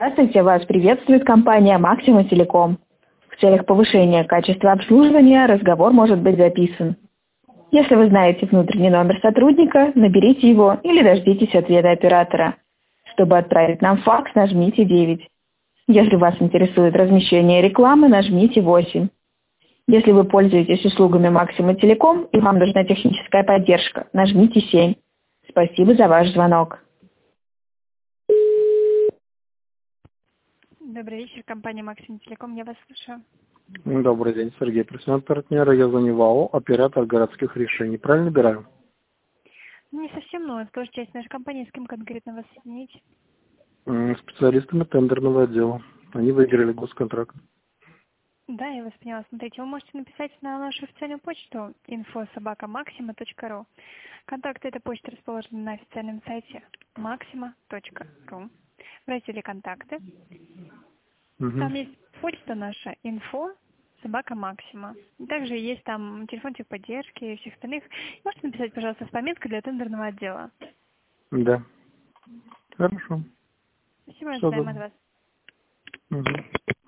Здравствуйте, вас приветствует компания Maxima Telecom. В целях повышения качества обслуживания разговор может быть записан. Если вы знаете внутренний номер сотрудника, наберите его или дождитесь ответа оператора. Чтобы отправить нам факс, нажмите 9. Если вас интересует размещение рекламы, нажмите 8. Если вы пользуетесь услугами Maxima Telecom и вам нужна техническая поддержка, нажмите 7. Спасибо за ваш звонок. Добрый вечер, компания Maxima Telecom, я вас слушаю. Добрый день, Сергей, представитель партнера, я звоню в АО, оператор городских решений. Правильно набираю? Не совсем, но это тоже часть нашей компании. С кем конкретно вас соединить? Специалистами тендерного отдела. Они выиграли госконтракт. Да, я вас поняла. Смотрите, вы можете написать на нашу официальную почту info@maxima.ru. Контакты этой почты расположены на официальном сайте maxima.ru. В разделе «Контакты». Там есть почта наша info@maxima. Также есть там телефон техподдержки и всех остальных. Можете написать, пожалуйста, с пометкой для тендерного отдела. Да. Хорошо. Спасибо, ожидаем от вас.